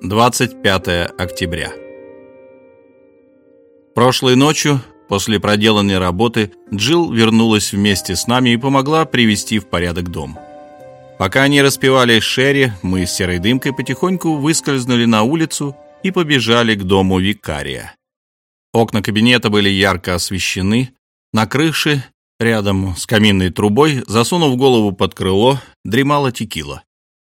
25 октября. Прошлой ночью, после проделанной работы, Джилл вернулась вместе с нами и помогла привести в порядок дом. Пока они распевали Шерри, мы с Серой Дымкой потихоньку выскользнули на улицу и побежали к дому викария. Окна кабинета были ярко освещены. На крыше, рядом с каминной трубой, засунув голову под крыло, дремала Текила.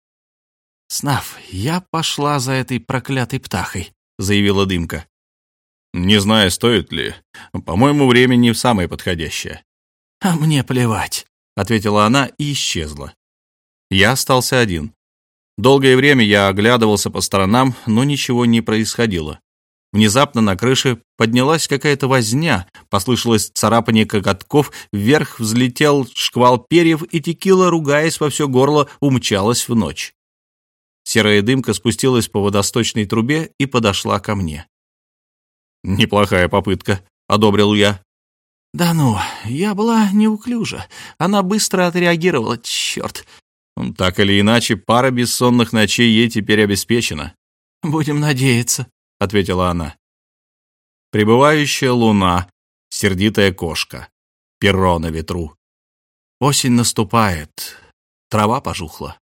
«Снаф, я пошла за этой проклятой птахой», — заявила Дымка. «Не знаю, стоит ли. По-моему, время не самое подходящее». «А мне плевать», — ответила она и исчезла. Я остался один. Долгое время я оглядывался по сторонам, но ничего не происходило. Внезапно на крыше поднялась какая-то возня, послышалось царапание коготков, вверх взлетел шквал перьев, и Текила, ругаясь во все горло, умчалась в ночь. Серая Дымка спустилась по водосточной трубе и подошла ко мне. «Неплохая попытка», — одобрил я. «Да ну, я была неуклюжа. Она быстро отреагировала, черт». «Так или иначе, пара бессонных ночей ей теперь обеспечена». «Будем надеяться», — ответила она. Прибывающая луна, сердитая кошка, перо на ветру. Осень наступает, трава пожухла.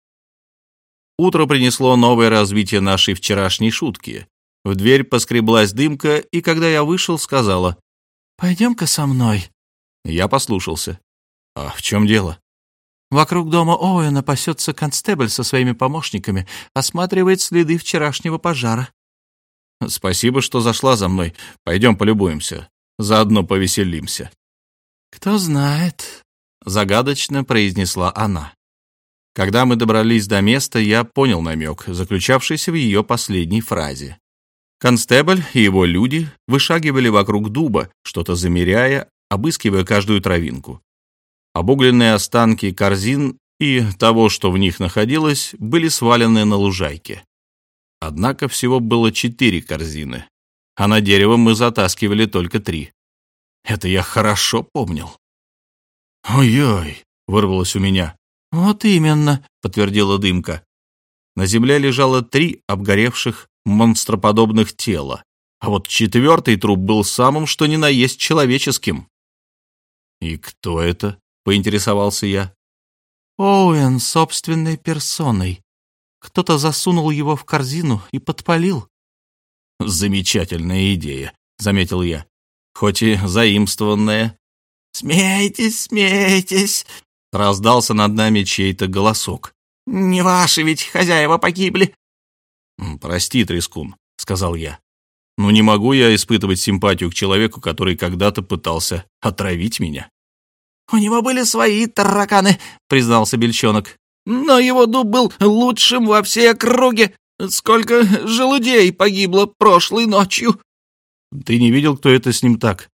Утро принесло новое развитие нашей вчерашней шутки. В дверь поскреблась Дымка, и когда я вышел, сказала: «Пойдем-ка со мной». Я послушался. «А в чем дело?» «Вокруг дома Оуэна пасется констебль со своими помощниками, осматривает следы вчерашнего пожара». «Спасибо, что зашла за мной. Пойдем полюбуемся, заодно повеселимся». «Кто знает», — загадочно произнесла она. Когда мы добрались до места, я понял намек, заключавшийся в ее последней фразе. Констебль и его люди вышагивали вокруг дуба, что-то замеряя, обыскивая каждую травинку. Обугленные останки корзин и того, что в них находилось, были свалены на лужайке. Однако всего было 4 корзины, а на дерево мы затаскивали только 3. Это я хорошо помнил. «Ой-ой!» — вырвалось у меня. «Вот именно», — подтвердила Дымка. На земле лежало 3 обгоревших монстроподобных тела, а вот 4-й труп был самым что ни на есть человеческим. «И кто это?» — поинтересовался я. «Оуэн собственной персоной. Кто-то засунул его в корзину и подпалил». «Замечательная идея», — заметил я, хоть и заимствованная. «Смейтесь, смейтесь», — раздался над нами чей-то голосок. «Не ваши ведь хозяева погибли». «Прости, Трескун», — сказал я. «Но не могу я испытывать симпатию к человеку, который когда-то пытался отравить меня». «У него были свои тараканы», — признался Бельчонок. «Но его дуб был лучшим во всей округе. Сколько желудей погибло прошлой ночью». «Ты не видел, кто это с ним так?»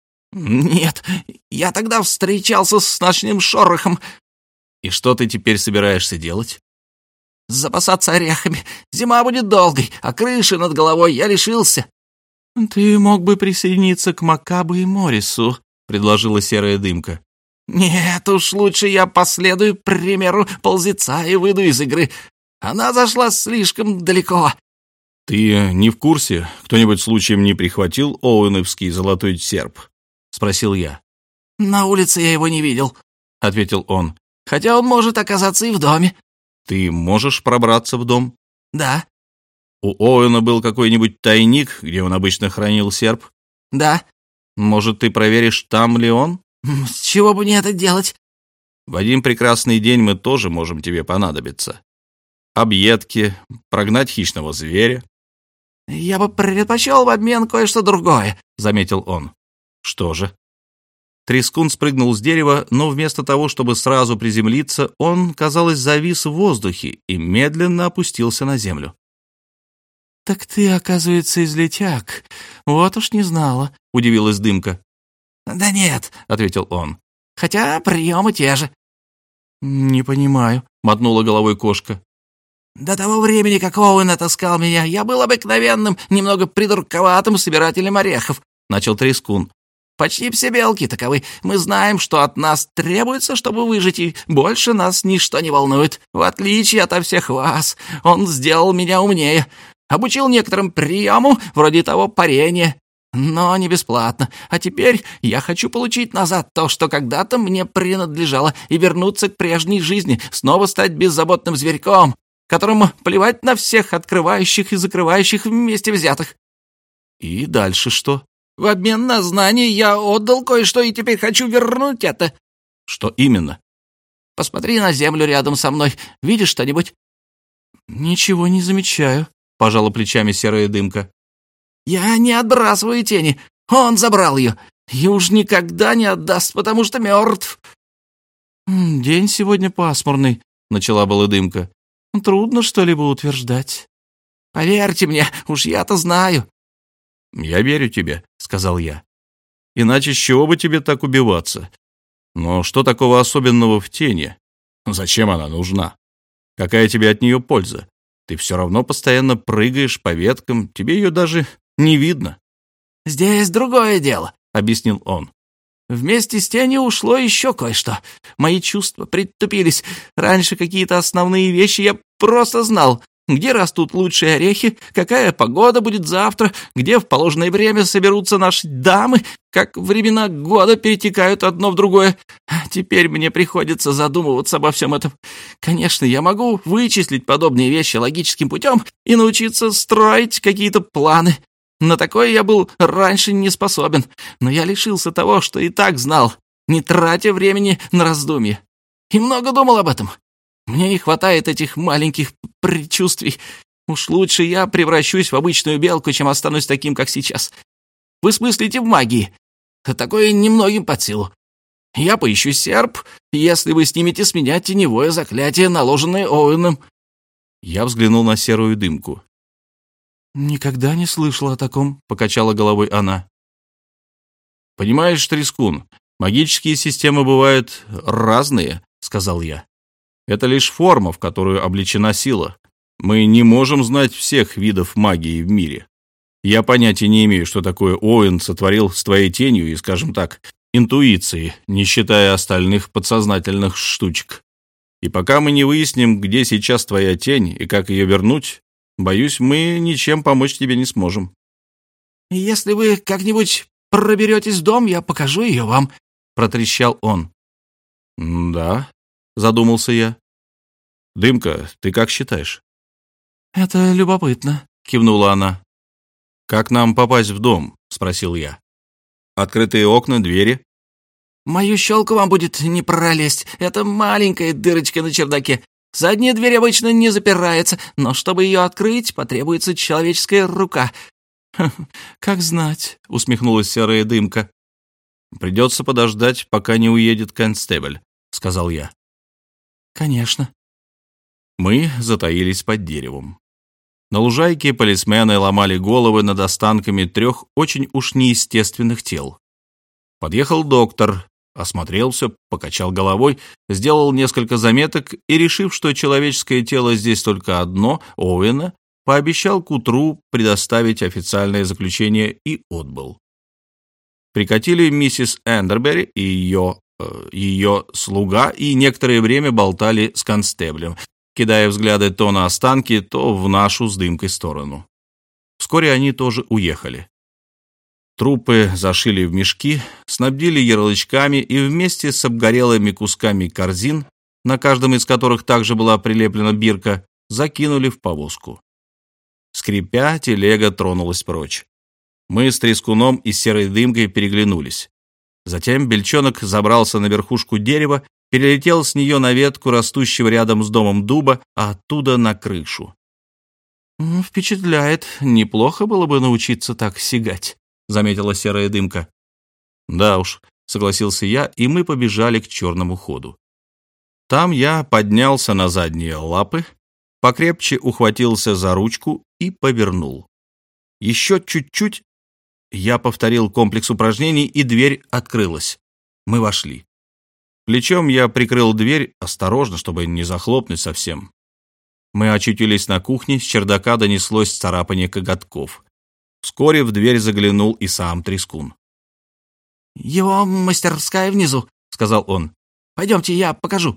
«Нет, я тогда встречался с ночным шорохом». «И что ты теперь собираешься делать?» «Запасаться орехами. Зима будет долгой, а крыши над головой я лишился». «Ты мог бы присоединиться к Макабу и Моррису», — предложила Серая Дымка. «Нет уж, лучше я последую примеру ползеца и выйду из игры. Она зашла слишком далеко». «Ты не в курсе? Кто-нибудь случаем не прихватил оуэновский золотой серп?» — спросил я. «На улице я его не видел», — ответил он. «хотя он может оказаться и в доме». «Ты можешь пробраться в дом?» «Да». «У Оуэна был какой-нибудь тайник, где он обычно хранил серп?» «Да». «Может, ты проверишь, там ли он?» «С чего бы мне это делать?» «В один прекрасный день мы тоже можем тебе понадобиться. Объедки, прогнать хищного зверя». «Я бы предпочел в обмен кое-что другое», — заметил он. «Что же?» Трескун спрыгнул с дерева, но вместо того, чтобы сразу приземлиться, он, казалось, завис в воздухе и медленно опустился на землю. «Так ты, оказывается, излетяк. Вот уж не знала», — удивилась Дымка. «Да нет», — ответил он, — «хотя приемы те же». «Не понимаю», — мотнула головой кошка. «До того времени, как Оуэн отыскал меня, я был обыкновенным, немного придурковатым собирателем орехов», — начал Трескун. Почти все белки таковы. Мы знаем, что от нас требуется, чтобы выжить, и больше нас ничто не волнует. В отличие ото всех вас, он сделал меня умнее. Обучил некоторым приему, вроде того парения, но не бесплатно. А теперь я хочу получить назад то, что когда-то мне принадлежало, и вернуться к прежней жизни, снова стать беззаботным зверьком, которому плевать на всех открывающих и закрывающих вместе взятых. И дальше что? В обмен на знания я отдал кое-что, и теперь хочу вернуть это. Что именно? Посмотри на землю рядом со мной. Видишь что-нибудь? Ничего не замечаю, пожала плечами серая дымка. Я не отбрасываю тени. Он забрал ее. И уж никогда не отдаст, потому что мертв. День сегодня пасмурный, начала была дымка. Трудно что-либо утверждать. Поверьте мне, уж я-то знаю. «Я верю тебе», — сказал я. «Иначе с чего бы тебе так убиваться? Но что такого особенного в тени? Зачем она нужна? Какая тебе от нее польза? Ты все равно постоянно прыгаешь по веткам, тебе ее даже не видно». «Здесь другое дело», — объяснил он. «Вместе с тенью ушло еще кое-что. Мои чувства притупились. Раньше какие-то основные вещи я просто знал. Где растут лучшие орехи, какая погода будет завтра, где в положенное время соберутся наши дамы, как времена года перетекают одно в другое. Теперь мне приходится задумываться обо всем этом. Конечно, я могу вычислить подобные вещи логическим путем и научиться строить какие-то планы. На такое я был раньше не способен, но я лишился того, что и так знал, не тратя времени на раздумья. И много думал об этом. Мне не хватает этих маленьких предчувствий. Уж лучше я превращусь в обычную белку, чем останусь таким, как сейчас. Вы смыслите в магии. Такое немногим под силу. Я поищу серп, если вы снимете с меня теневое заклятие, наложенное Оуэном». Я взглянул на серую дымку. «Никогда не слышала о таком», — покачала головой она. «Понимаешь, Трескун, магические системы бывают разные», — сказал я. «Это лишь форма, в которую облечена сила. Мы не можем знать всех видов магии в мире. Я понятия не имею, что такое Оуэн сотворил с твоей тенью и, скажем так, интуицией, не считая остальных подсознательных штучек. И пока мы не выясним, где сейчас твоя тень и как ее вернуть, боюсь, мы ничем помочь тебе не сможем». «Если вы как-нибудь проберетесь в дом, я покажу ее вам», — протрещал он. «Да», — задумался я. «Дымка, ты как считаешь?» «Это любопытно», — кивнула она. «Как нам попасть в дом?» — спросил я. «Открытые окна, двери?» «Мою щелку вам будет не пролезть. Это маленькая дырочка на чердаке. Задняя дверь обычно не запирается, но чтобы ее открыть, потребуется человеческая рука». «Как знать», — усмехнулась серая дымка. «Придется подождать, пока не уедет констебль», — сказал я. «Конечно». Мы затаились под деревом. На лужайке полисмены ломали головы над останками 3 очень уж неестественных тел. Подъехал доктор, осмотрелся, покачал головой, сделал несколько заметок и, решив, что человеческое тело здесь только одно, Оуэна, пообещал к утру предоставить официальное заключение и отбыл. Прикатили миссис Эндербери и ее слуга, и некоторое время болтали с констеблем, кидая взгляды то на останки, то в нашу с дымкой сторону. Вскоре они тоже уехали. Трупы зашили в мешки, снабдили ярлычками и вместе с обгорелыми кусками корзин, на каждом из которых также была прилеплена бирка, закинули в повозку. Скрипя, телега тронулась прочь. Мы с Трескуном и серой дымкой переглянулись. Затем Бельчонок забрался на верхушку дерева, перелетел с нее на ветку растущего рядом с домом дуба, а оттуда на крышу. «Впечатляет. Неплохо было бы научиться так сигать», — заметила серая дымка. «Да уж», — согласился я, и мы побежали к черному ходу. Там я поднялся на задние лапы, покрепче ухватился за ручку и повернул. Еще чуть-чуть. Я повторил комплекс упражнений, и дверь открылась. Мы вошли. Плечом я прикрыл дверь осторожно, чтобы не захлопнуть совсем. Мы очутились на кухне, с чердака донеслось царапание коготков. Вскоре в дверь заглянул и сам Трескун. «Его мастерская внизу», — сказал он. «Пойдемте, я покажу».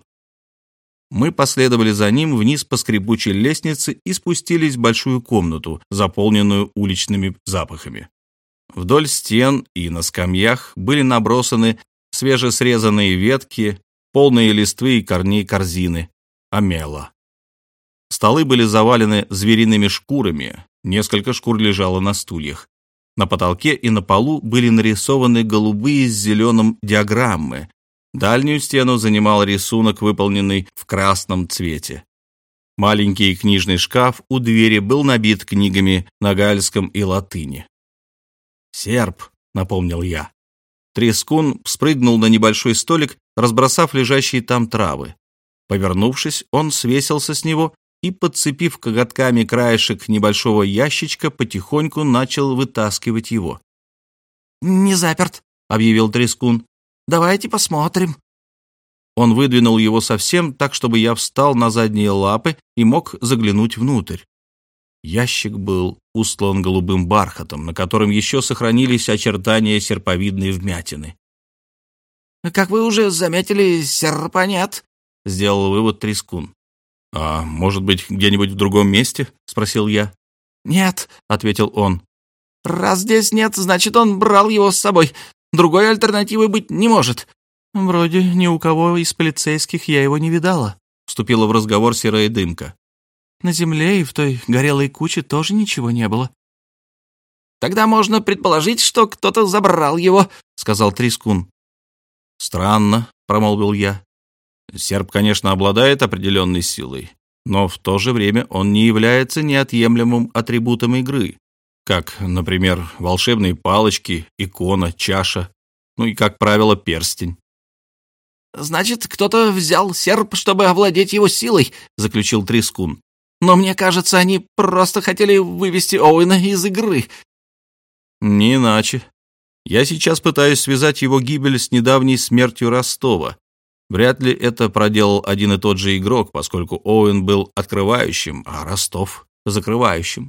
Мы последовали за ним вниз по скрипучей лестнице и спустились в большую комнату, заполненную уличными запахами. Вдоль стен и на скамьях были набросаны свежесрезанные ветки, полные листвы и корней корзины, амела. Столы были завалены звериными шкурами, несколько шкур лежало на стульях. На потолке и на полу были нарисованы голубые с зеленым диаграммы. Дальнюю стену занимал рисунок, выполненный в красном цвете. Маленький книжный шкаф у двери был набит книгами на гальском и латыни. «Серп», — напомнил я. Трескун спрыгнул на небольшой столик, разбросав лежащие там травы. Повернувшись, он свесился с него и, подцепив коготками краешек небольшого ящичка, потихоньку начал вытаскивать его. «Не заперт», — объявил Трескун. «Давайте посмотрим». Он выдвинул его совсем так, чтобы я встал на задние лапы и мог заглянуть внутрь. Ящик был устлан голубым бархатом, на котором еще сохранились очертания серповидной вмятины. «Как вы уже заметили, серпа нет», — сделал вывод Трескун. «А может быть, где-нибудь в другом месте?» — спросил я. «Нет», — ответил он. «Раз здесь нет, значит, он брал его с собой. Другой альтернативы быть не может». «Вроде ни у кого из полицейских я его не видала», — вступила в разговор серая дымка. «На земле и в той горелой куче тоже ничего не было». «Тогда можно предположить, что кто-то забрал его», — сказал Трескун. «Странно», — промолвил я. «Серп, конечно, обладает определенной силой, но в то же время он не является неотъемлемым атрибутом игры, как, например, волшебные палочки, икона, чаша, ну и, как правило, перстень». «Значит, кто-то взял серп, чтобы овладеть его силой», — заключил Трескун. «Но мне кажется, они просто хотели вывести Оуэна из игры». «Не иначе. Я сейчас пытаюсь связать его гибель с недавней смертью Ростова. Вряд ли это проделал один и тот же игрок, поскольку Оуэн был открывающим, а Ростов — закрывающим».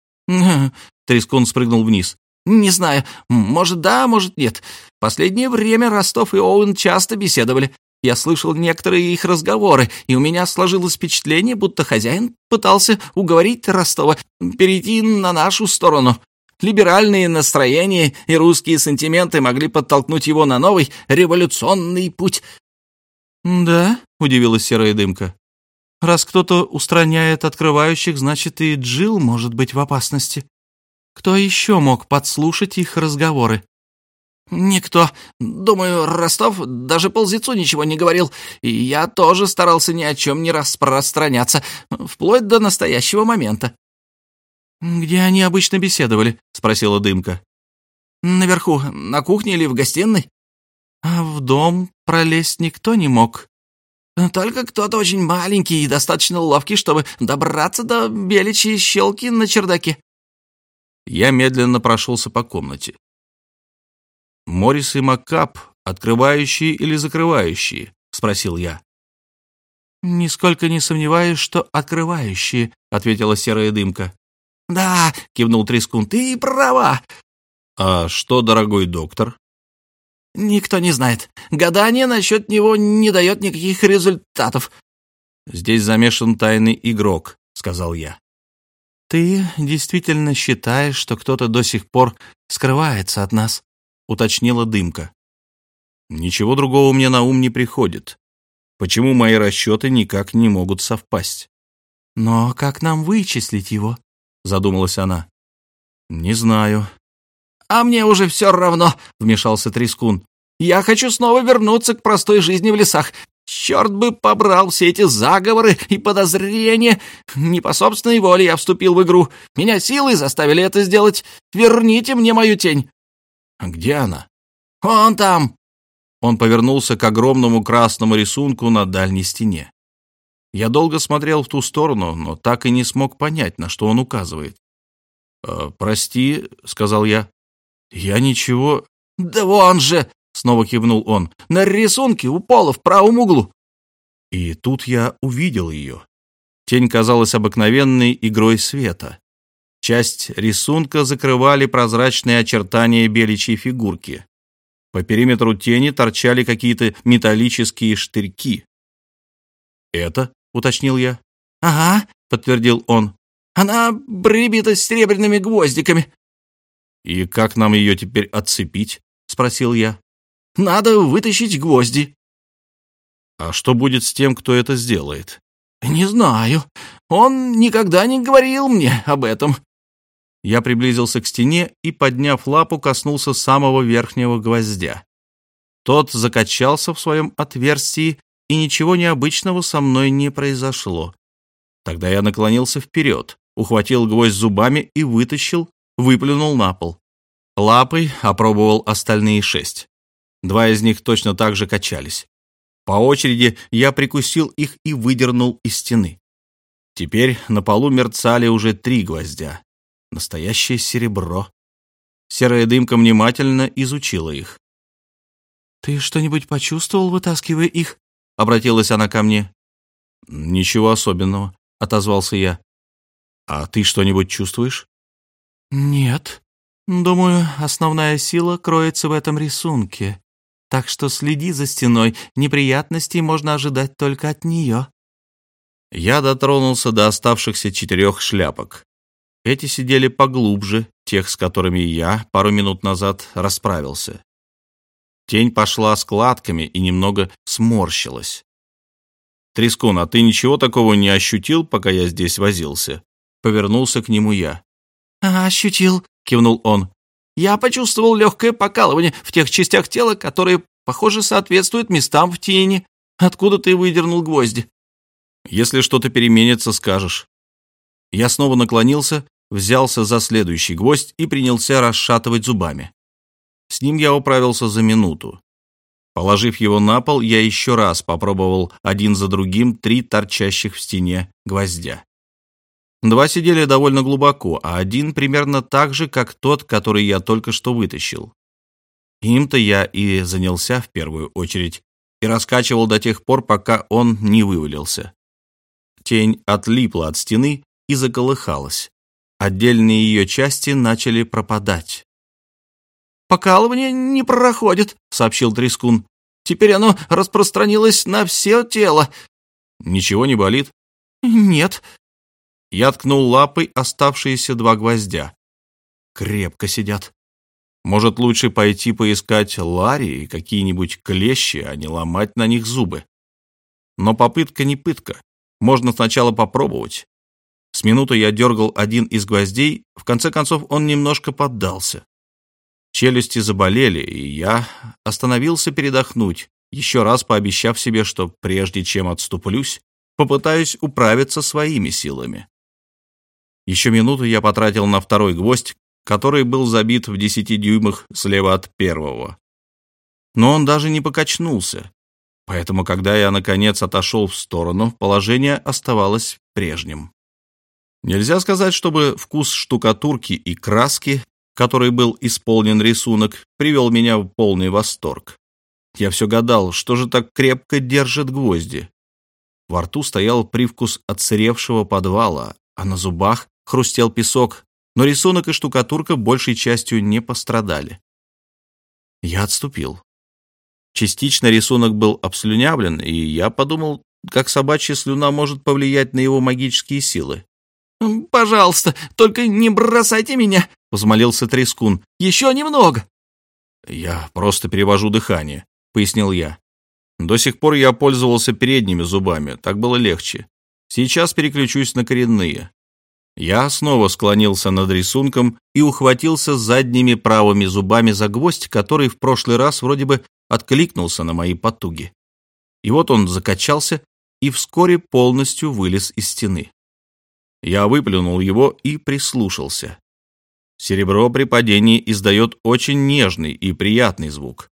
Трескун спрыгнул вниз. «Не знаю, может да, может нет. В последнее время Ростов и Оуэн часто беседовали. Я слышал некоторые их разговоры, и у меня сложилось впечатление, будто хозяин пытался уговорить Ростова перейти на нашу сторону. Либеральные настроения и русские сантименты могли подтолкнуть его на новый революционный путь». «Да?» — удивилась серая дымка. «Раз кто-то устраняет открывающих, значит, и Джилл может быть в опасности. Кто еще мог подслушать их разговоры?» «Никто. Думаю, Ростов даже ползецу ничего не говорил, и я тоже старался ни о чем не распространяться, вплоть до настоящего момента». «Где они обычно беседовали?» — спросила дымка. «Наверху, на кухне или в гостиной?» «А в дом пролезть никто не мог?» «Только кто-то очень маленький и достаточно ловкий, чтобы добраться до беличьей щелки на чердаке». Я медленно прошелся по комнате. «Моррис и Маккап открывающие или закрывающие?» — спросил я. «Нисколько не сомневаюсь, что открывающие», — ответила серая дымка. «Да», — кивнул Трескун, — «ты права». «А что, дорогой доктор?» «Никто не знает. Гадание насчет него не дает никаких результатов». «Здесь замешан тайный игрок», — сказал я. «Ты действительно считаешь, что кто-то до сих пор скрывается от нас?» — уточнила дымка. «Ничего другого мне на ум не приходит. Почему мои расчеты никак не могут совпасть?» «Но как нам вычислить его?» — задумалась она. «Не знаю». «А мне уже все равно», — вмешался Трескун. «Я хочу снова вернуться к простой жизни в лесах. Черт бы побрал все эти заговоры и подозрения. Не по собственной воле я вступил в игру. Меня силой заставили это сделать. Верните мне мою тень». «Где она?» «Он там». Он повернулся к огромному красному рисунку на дальней стене. Я долго смотрел в ту сторону, но так и не смог понять, на что он указывает. «Прости», — сказал я. «Я ничего...» «Да вон же!» — снова кивнул он. «На рисунке у пола в правом углу». И тут я увидел ее. Тень казалась обыкновенной игрой света. Часть рисунка закрывали прозрачные очертания беличьей фигурки. По периметру тени торчали какие-то металлические штырьки. «Это?» — уточнил я. «Ага», — подтвердил он. «Она прибита серебряными гвоздиками». «И как нам ее теперь отцепить?» — спросил я. «Надо вытащить гвозди». «А что будет с тем, кто это сделает?» «Не знаю. Он никогда не говорил мне об этом». Я приблизился к стене и, подняв лапу, коснулся самого верхнего гвоздя. Тот закачался в своем отверстии, и ничего необычного со мной не произошло. Тогда я наклонился вперед, ухватил гвоздь зубами и вытащил, выплюнул на пол. Лапой опробовал остальные 6. 2 из них точно так же качались. По очереди я прикусил их и выдернул из стены. Теперь на полу мерцали уже 3 гвоздя. Настоящее серебро. Серая дымка внимательно изучила их. «Ты что-нибудь почувствовал, вытаскивая их?» — обратилась она ко мне. «Ничего особенного», — отозвался я. «А ты что-нибудь чувствуешь?» «Нет. Думаю, основная сила кроется в этом рисунке. Так что следи за стеной. Неприятностей можно ожидать только от нее». Я дотронулся до оставшихся 4 шляпок. Эти сидели поглубже тех, с которыми я пару минут назад расправился. Тень пошла складками и немного сморщилась. «Трескун, а ты ничего такого не ощутил, пока я здесь возился?» Повернулся к нему я. «Ощутил», — кивнул он. «Я почувствовал легкое покалывание в тех частях тела, которые, похоже, соответствуют местам в тени. Откуда ты выдернул гвозди?» «Если что-то переменится, скажешь». Я снова наклонился, взялся за следующий гвоздь и принялся расшатывать зубами. С ним я управился за минуту. Положив его на пол, я еще раз попробовал один за другим 3 торчащих в стене гвоздя. 2 сидели довольно глубоко, а 1 примерно так же, как тот, который я только что вытащил. Им-то я и занялся в первую очередь и раскачивал до тех пор, пока он не вывалился. Тень отлипла от стены и заколыхалась. Отдельные ее части начали пропадать. «Покалывание не проходит», — сообщил Трескун. «Теперь оно распространилось на все тело». «Ничего не болит?» «Нет». Я ткнул лапой оставшиеся 2 гвоздя. Крепко сидят. Может, лучше пойти поискать Ларри и какие-нибудь клещи, а не ломать на них зубы. Но попытка не пытка. Можно сначала попробовать. С минуту я дергал один из гвоздей, в конце концов он немножко поддался. Челюсти заболели, и я остановился передохнуть, еще раз пообещав себе, что прежде чем отступлюсь, попытаюсь управиться своими силами. Еще минуту я потратил на 2-й гвоздь, который был забит в 10 дюймах слева от 1-го. Но он даже не покачнулся, поэтому, когда я, наконец, отошел в сторону, положение оставалось прежним. Нельзя сказать, чтобы вкус штукатурки и краски, которой был исполнен рисунок, привел меня в полный восторг. Я все гадал, что же так крепко держит гвозди. Во рту стоял привкус отсыревшего подвала, а на зубах хрустел песок, но рисунок и штукатурка большей частью не пострадали. Я отступил. Частично рисунок был обслюнявлен, и я подумал, как собачья слюна может повлиять на его магические силы. «Пожалуйста, только не бросайте меня», — взмолился Трескун. «Еще немного». «Я просто перевожу дыхание», — пояснил я. «До сих пор я пользовался передними зубами, так было легче. Сейчас переключусь на коренные». Я снова склонился над рисунком и ухватился задними правыми зубами за гвоздь, который в прошлый раз вроде бы откликнулся на мои потуги. И вот он закачался и вскоре полностью вылез из стены. Я выплюнул его и прислушался. Серебро при падении издает очень нежный и приятный звук.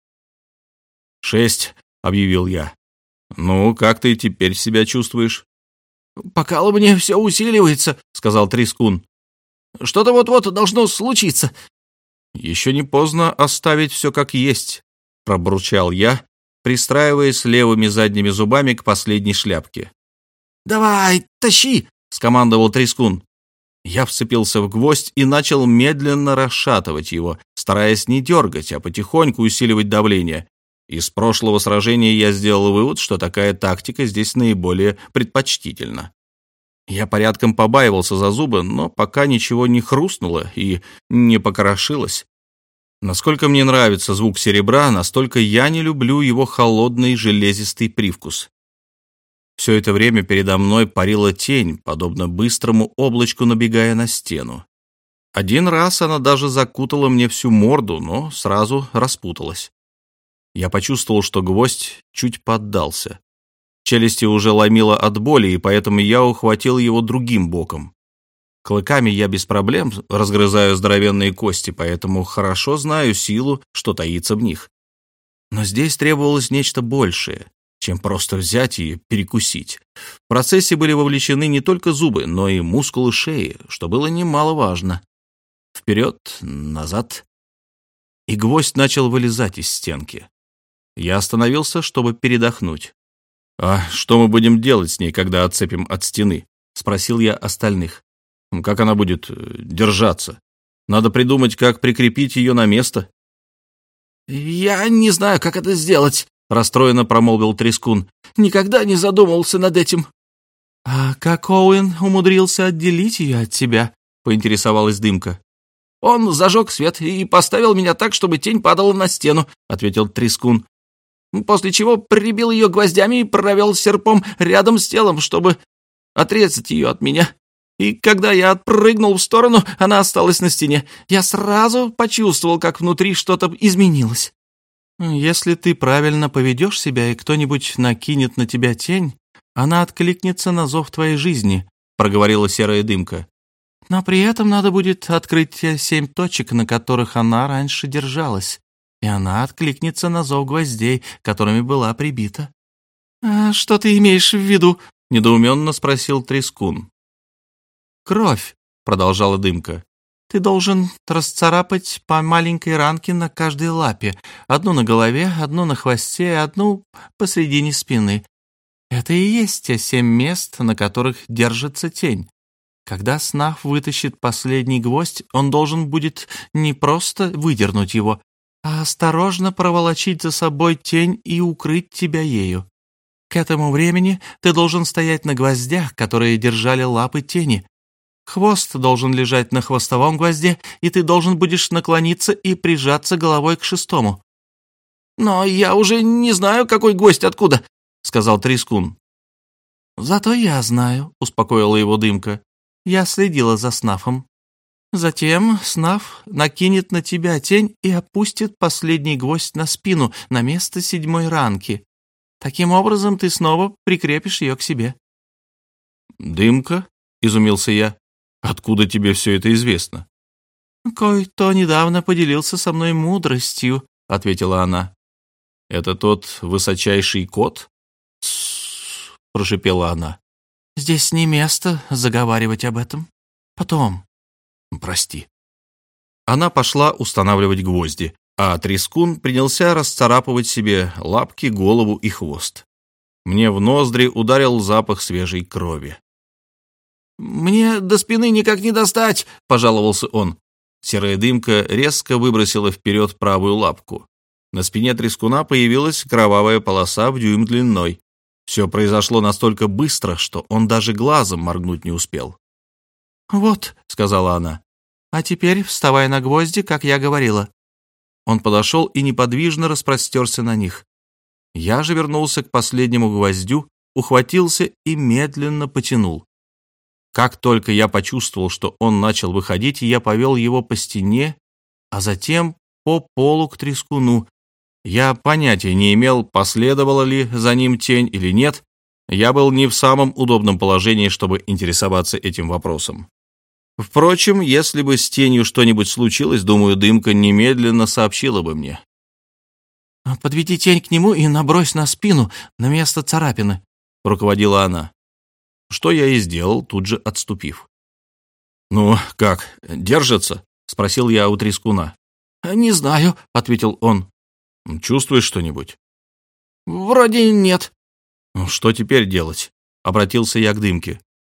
6, — объявил я. «Ну, как ты теперь себя чувствуешь?» «Покалывание все усиливается», — сказал Трескун. «Что-то вот-вот должно случиться». «Еще не поздно оставить все как есть», — пробурчал я, пристраиваясь левыми задними зубами к последней шляпке. «Давай, тащи», — скомандовал Трескун. Я вцепился в гвоздь и начал медленно расшатывать его, стараясь не дергать, а потихоньку усиливать давление. Из прошлого сражения я сделал вывод, что такая тактика здесь наиболее предпочтительна. Я порядком побаивался за зубы, но пока ничего не хрустнуло и не покрошилось. Насколько мне нравится звук серебра, настолько я не люблю его холодный железистый привкус. Все это время передо мной парила тень, подобно быстрому облачку, набегая на стену. Один раз она даже закутала мне всю морду, но сразу распуталась. Я почувствовал, что гвоздь чуть поддался. Челюсти уже ломило от боли, и поэтому я ухватил его другим боком. Клыками я без проблем разгрызаю здоровенные кости, поэтому хорошо знаю силу, что таится в них. Но здесь требовалось нечто большее, чем просто взять и перекусить. В процессе были вовлечены не только зубы, но и мускулы шеи, что было немаловажно. Вперед, назад. И гвоздь начал вылезать из стенки. Я остановился, чтобы передохнуть. «А что мы будем делать с ней, когда отцепим от стены?» — спросил я остальных. «Как она будет держаться? Надо придумать, как прикрепить ее на место». «Я не знаю, как это сделать», — расстроенно промолвил Трескун. «Никогда не задумывался над этим». «А как Оуэн умудрился отделить ее от тебя?» — поинтересовалась Дымка. «Он зажег свет и поставил меня так, чтобы тень падала на стену», — ответил Трескун. «После чего прибил ее гвоздями и провел серпом рядом с телом, чтобы отрезать ее от меня. И когда я отпрыгнул в сторону, она осталась на стене. Я сразу почувствовал, как внутри что-то изменилось». «Если ты правильно поведешь себя, и кто-нибудь накинет на тебя тень, она откликнется на зов твоей жизни», — проговорила серая Дымка. «Но при этом надо будет открыть те 7 точек, на которых она раньше держалась, и она откликнется на зов гвоздей, которыми была прибита». «А что ты имеешь в виду?» — недоуменно спросил Трескун. «Кровь», — продолжала Дымка. «Ты должен расцарапать по маленькой ранке на каждой лапе, одну на голове, одну на хвосте, одну посредине спины. Это и есть те 7 мест, на которых держится тень. Когда Снаф вытащит последний гвоздь, он должен будет не просто выдернуть его, а осторожно проволочить за собой тень и укрыть тебя ею. К этому времени ты должен стоять на гвоздях, которые держали лапы тени. Хвост должен лежать на хвостовом гвозде, и ты должен будешь наклониться и прижаться головой к 6-му. «Но я уже не знаю, какой гвоздь откуда», — сказал Трескун. «Зато я знаю», — успокоила его Дымка. «Я следила за Снафом. Затем Снаф накинет на тебя тень и опустит последний гвоздь на спину, на место 7-й ранки. Таким образом ты снова прикрепишь ее к себе». «Дымка?» — изумился я. «Откуда тебе все это известно?» «Кой-кто недавно поделился со мной мудростью», — ответила она. «Это тот высочайший кот?» «Тссс», — прошипела она. «Здесь не место заговаривать об этом. Потом». «Прости». Она пошла устанавливать гвозди, а Трескун принялся расцарапывать себе лапки, голову и хвост. Мне в ноздри ударил запах свежей крови. «Мне до спины никак не достать», — пожаловался он. Серая Дымка резко выбросила вперед правую лапку. На спине Трескуна появилась кровавая полоса в дюйм длиной. Все произошло настолько быстро, что он даже глазом моргнуть не успел. «Вот», — сказала она, — «а теперь вставай на гвозди, как я говорила». Он подошел и неподвижно распростерся на них. Я же вернулся к последнему гвоздю, ухватился и медленно потянул. Как только я почувствовал, что он начал выходить, я повел его по стене, а затем по полу к Трескуну. Я понятия не имел, последовала ли за ним тень или нет. Я был не в самом удобном положении, чтобы интересоваться этим вопросом. Впрочем, если бы с тенью что-нибудь случилось, думаю, Дымка немедленно сообщила бы мне. «Подведи тень к нему и набрось на спину, на место царапины», — руководила она. Что я и сделал, тут же отступив. «Ну, как, держится?» — спросил я у Трескуна. «Не знаю», — ответил он. «Чувствуешь что-нибудь?» «Вроде нет». «Что теперь делать?» — обратился я к Дымке.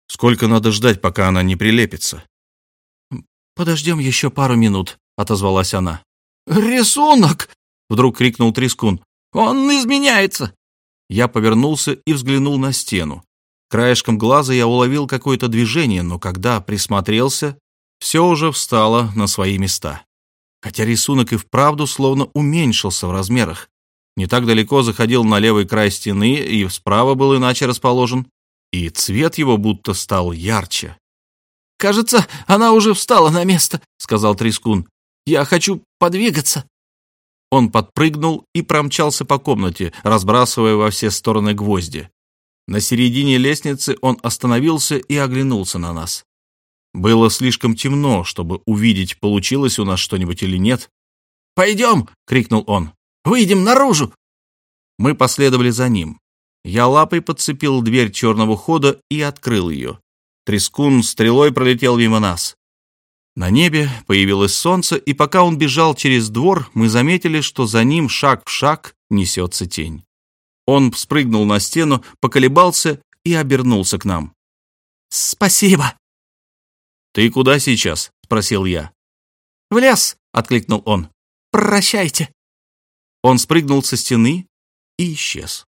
Сколько надо ждать, пока она не прилепится? «Подождем еще пару минут», — отозвалась она. «Рисунок!» — вдруг крикнул Трескун. «Он изменяется!» Я повернулся и взглянул на стену. Краешком глаза я уловил какое-то движение, но когда присмотрелся, все уже встало на свои места. Хотя рисунок и вправду словно уменьшился в размерах. Не так далеко заходил на левый край стены и справа был иначе расположен, и цвет его будто стал ярче. «Кажется, она уже встала на место», — сказал Трескун. «Я хочу подвигаться». Он подпрыгнул и промчался по комнате, разбрасывая во все стороны гвозди. На середине лестницы он остановился и оглянулся на нас. Было слишком темно, чтобы увидеть, получилось у нас что-нибудь или нет. «Пойдем!» — крикнул он. «Выйдем наружу!» Мы последовали за ним. Я лапой подцепил дверь черного хода и открыл ее. Трескун стрелой пролетел мимо нас. На небе появилось солнце, и пока он бежал через двор, мы заметили, что за ним шаг в шаг несется тень. Он спрыгнул на стену, поколебался и обернулся к нам. «Спасибо!» «Ты куда сейчас?» — спросил я. «В лес!» — откликнул он. «Прощайте!» Он спрыгнул со стены и исчез.